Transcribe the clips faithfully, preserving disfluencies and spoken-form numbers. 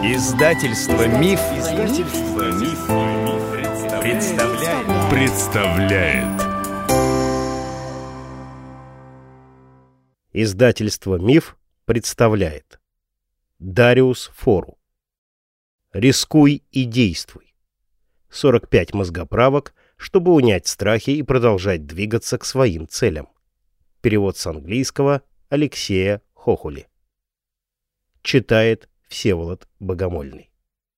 Издательство Миф, Издательство Миф, представляет. представляет. Издательство Миф представляет. Дариус Фору. Рискуй и действуй. сорок пять мозгоправок, чтобы унять страхи и продолжать двигаться к своим целям. Перевод с английского Алексея Хохули. Читает Всеволод Богомольный.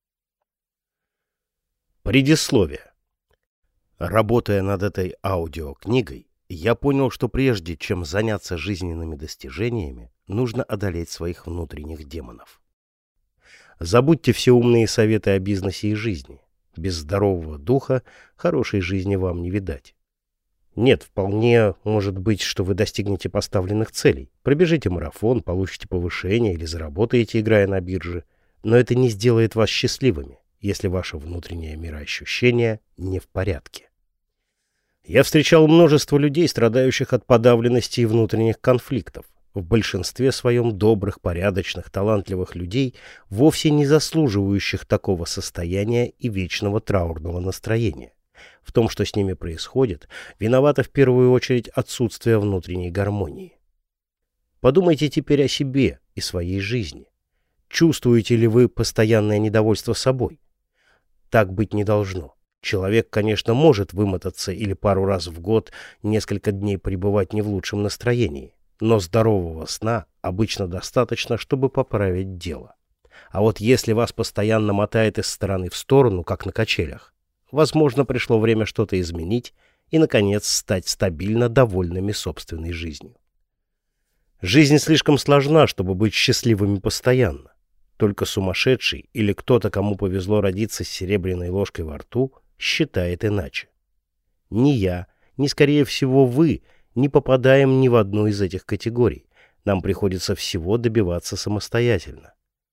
Предисловие. Работая над этой аудиокнигой, я понял, что прежде чем заняться жизненными достижениями, нужно одолеть своих внутренних демонов. Забудьте все умные советы о бизнесе и жизни. Без здорового духа хорошей жизни вам не видать. Нет, вполне может быть, что вы достигнете поставленных целей. Пробежите марафон, получите повышение или заработаете, играя на бирже. Но это не сделает вас счастливыми, если ваше внутреннее мироощущение не в порядке. Я встречал множество людей, страдающих от подавленности и внутренних конфликтов. В большинстве своем добрых, порядочных, талантливых людей, вовсе не заслуживающих такого состояния и вечного траурного настроения. В том, что с ними происходит, виновато в первую очередь отсутствие внутренней гармонии. Подумайте теперь о себе и своей жизни. Чувствуете ли вы постоянное недовольство собой? Так быть не должно. Человек, конечно, может вымотаться или пару раз в год несколько дней пребывать не в лучшем настроении, но здорового сна обычно достаточно, чтобы поправить дело. А вот если вас постоянно мотает из стороны в сторону, как на качелях, возможно, пришло время что-то изменить и, наконец, стать стабильно довольными собственной жизнью. Жизнь слишком сложна, чтобы быть счастливыми постоянно. Только сумасшедший или кто-то, кому повезло родиться с серебряной ложкой во рту, считает иначе. Ни я, ни, скорее всего, вы не попадаем ни в одну из этих категорий. Нам приходится всего добиваться самостоятельно.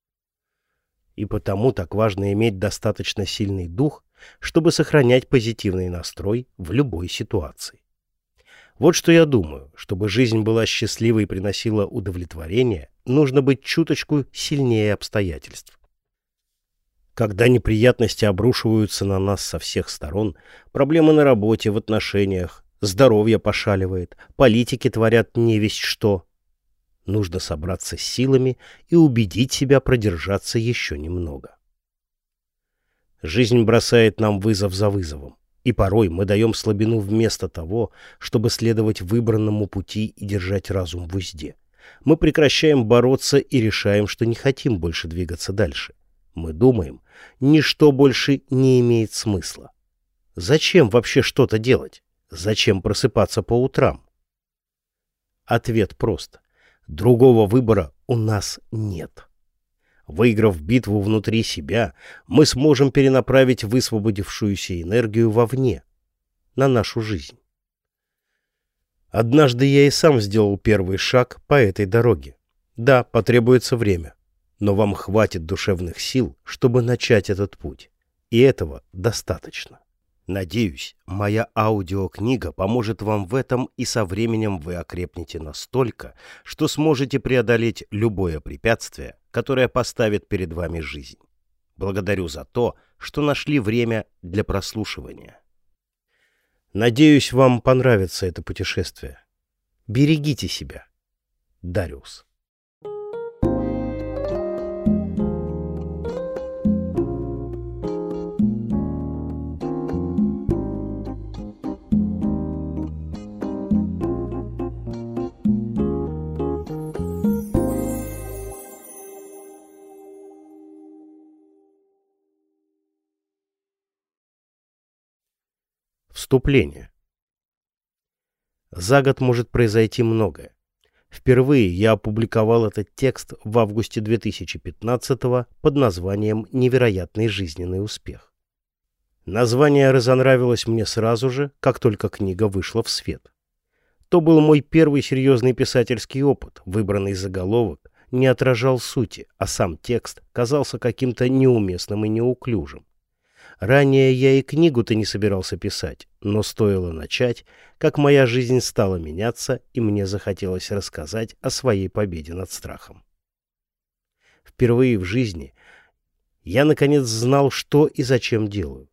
И потому так важно иметь достаточно сильный дух, чтобы сохранять позитивный настрой в любой ситуации. Вот что я думаю: чтобы жизнь была счастливой и приносила удовлетворение, нужно быть чуточку сильнее обстоятельств. Когда неприятности обрушиваются на нас со всех сторон, проблемы на работе, в отношениях, здоровье пошаливает, политики творят невесть что, нужно собраться с силами и убедить себя продержаться еще немного. Жизнь бросает нам вызов за вызовом, и порой мы даем слабину вместо того, чтобы следовать выбранному пути и держать разум в узде. Мы прекращаем бороться и решаем, что не хотим больше двигаться дальше. Мы думаем, ничто больше не имеет смысла. Зачем вообще что-то делать? Зачем просыпаться по утрам? Ответ прост. Другого выбора у нас нет. Выиграв битву внутри себя, мы сможем перенаправить высвободившуюся энергию вовне, на нашу жизнь. Однажды я и сам сделал первый шаг по этой дороге. Да, потребуется время, но вам хватит душевных сил, чтобы начать этот путь. И этого достаточно. Надеюсь, моя аудиокнига поможет вам в этом, и со временем вы окрепнете настолько, что сможете преодолеть любое препятствие, которое поставит перед вами жизнь. Благодарю за то, что нашли время для прослушивания. Надеюсь, вам понравится это путешествие. Берегите себя. Дариус. Вступление. За год может произойти многое. Впервые я опубликовал этот текст в августе две тысячи пятнадцатого под названием «Невероятный жизненный успех». Название разонравилось мне сразу же, как только книга вышла в свет. То был мой первый серьезный писательский опыт. Выбранный заголовок не отражал сути, а сам текст казался каким-то неуместным и неуклюжим. Ранее я и книгу-то не собирался писать, но стоило начать, как моя жизнь стала меняться, и мне захотелось рассказать о своей победе над страхом. Впервые в жизни Я, наконец, знал, что и зачем делаю.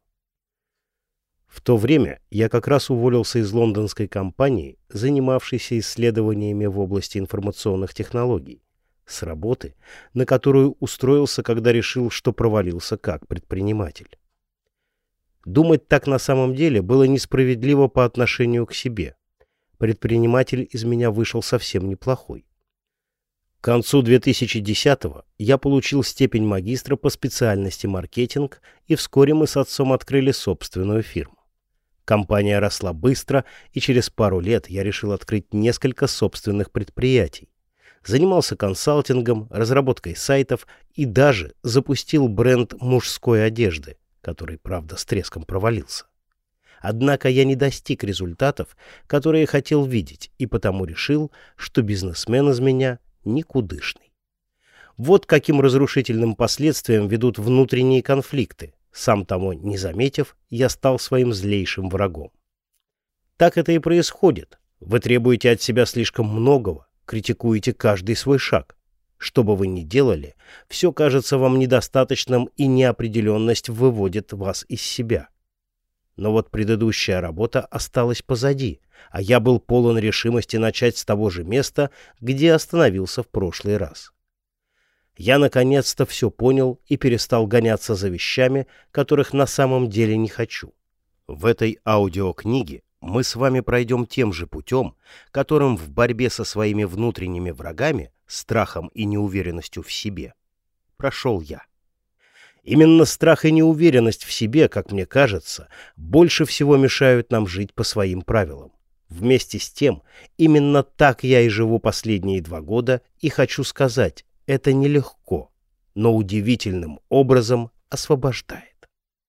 В то время я как раз уволился из лондонской компании, занимавшейся исследованиями в области информационных технологий, с работы, на которую устроился, когда решил, что провалился как предприниматель. Думать так на самом деле было несправедливо по отношению к себе. Предприниматель из меня вышел совсем неплохой. К концу две тысячи десятого я получил степень магистра по специальности маркетинг, и вскоре мы с отцом открыли собственную фирму. Компания росла быстро, и через пару лет я решил открыть несколько собственных предприятий. Занимался консалтингом, разработкой сайтов и даже запустил бренд мужской одежды, который, правда, с треском провалился. Однако я не достиг результатов, которые хотел видеть, и потому решил, что бизнесмен из меня никудышный. Вот каким разрушительным последствиям ведут внутренние конфликты. Сам того не заметив, я стал своим злейшим врагом. Так это и происходит. Вы требуете от себя слишком многого, критикуете каждый свой шаг. Что бы вы ни делали, все кажется вам недостаточным, и неопределенность выводит вас из себя. Но вот предыдущая работа осталась позади, а я был полон решимости начать с того же места, где остановился в прошлый раз. Я наконец-то все понял и перестал гоняться за вещами, которых на самом деле не хочу. В этой аудиокниге мы с вами пройдем тем же путем, которым в борьбе со своими внутренними врагами, страхом и неуверенностью в себе, прошел я. Именно страх и неуверенность в себе, как мне кажется, больше всего мешают нам жить по своим правилам. Вместе с тем, именно так я и живу последние два года, и хочу сказать, это нелегко, но удивительным образом освобождает.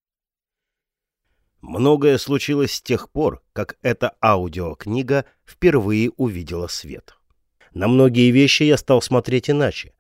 Многое случилось с тех пор, как эта аудиокнига впервые увидела свет. На многие вещи я стал смотреть иначе.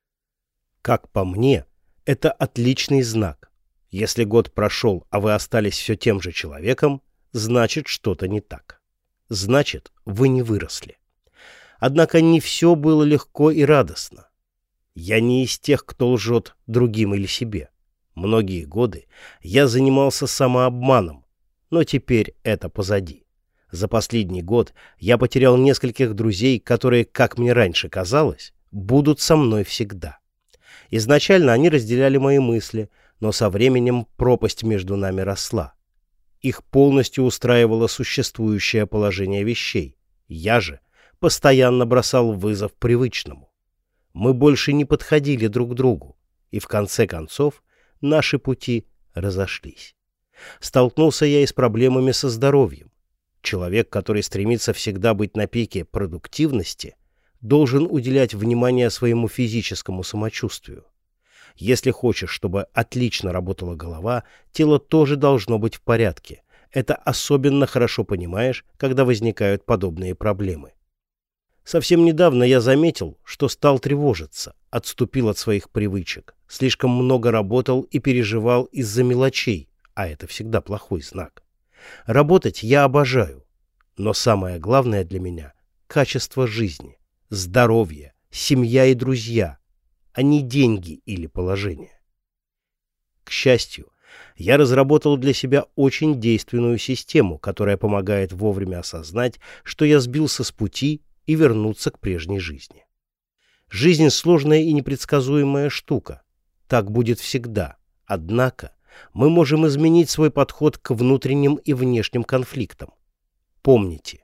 Как по мне, это отличный знак. Если год прошел, а вы остались все тем же человеком, значит, что-то не так. Значит, вы не выросли. Однако не все было легко и радостно. Я не из тех, кто лжет другим или себе. Многие годы я занимался самообманом, но теперь это позади. За последний год я потерял нескольких друзей, которые, как мне раньше казалось, будут со мной всегда. Изначально они разделяли мои мысли, но со временем пропасть между нами росла. Их полностью устраивало существующее положение вещей. Я же постоянно бросал вызов привычному. Мы больше не подходили друг к другу, и в конце концов наши пути разошлись. Столкнулся я и с проблемами со здоровьем. Человек, который стремится всегда быть на пике продуктивности, должен уделять внимание своему физическому самочувствию. Если хочешь, чтобы отлично работала голова, тело тоже должно быть в порядке. Это особенно хорошо понимаешь, когда возникают подобные проблемы. Совсем недавно я заметил, что стал тревожиться, отступил от своих привычек, слишком много работал и переживал из-за мелочей, а это всегда плохой знак. Работать я обожаю, но самое главное для меня – качество жизни, здоровье, семья и друзья, а не деньги или положение. К счастью, я разработал для себя очень действенную систему, которая помогает вовремя осознать, что я сбился с пути и вернуться к прежней жизни. Жизнь сложная и непредсказуемая штука. Так будет всегда. Однако мы можем изменить свой подход к внутренним и внешним конфликтам. Помните,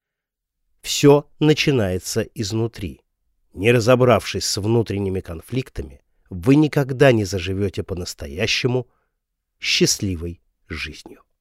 все начинается изнутри. Не разобравшись с внутренними конфликтами, вы никогда не заживете по-настоящему счастливой жизнью.